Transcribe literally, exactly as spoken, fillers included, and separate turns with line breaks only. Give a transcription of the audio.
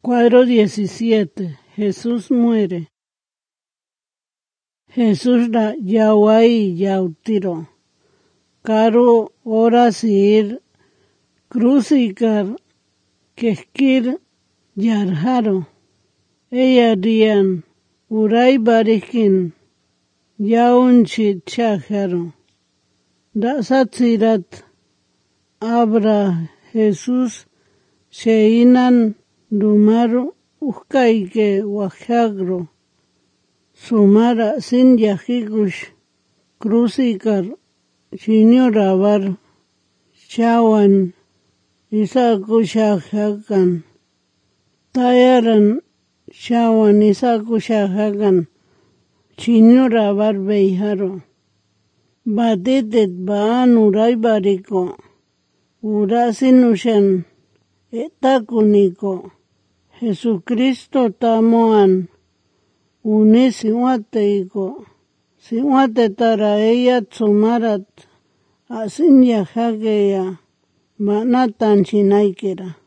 Cuadro diecisiete. Jesús muere. Jesús da yawai yautiro. Caro horas ir crucicar keskir yarjaro. Ella dian uray barikin yaunchi chajaro. Da satsirat abra Jesús sheinan dumaru ukaike wajagro. Sumara sin yajigush crucicar shinyorabar shawan isakushajagan. Tayaran shawan isakushajagan shinyorabar beijaro. Batitit baan uray bariko. Urasinushan etakuniko. Jesucristo tamoan. Uni siwateiko. Siwate tara ella tsumarat. Asin yajageya. Manatan chinaikera.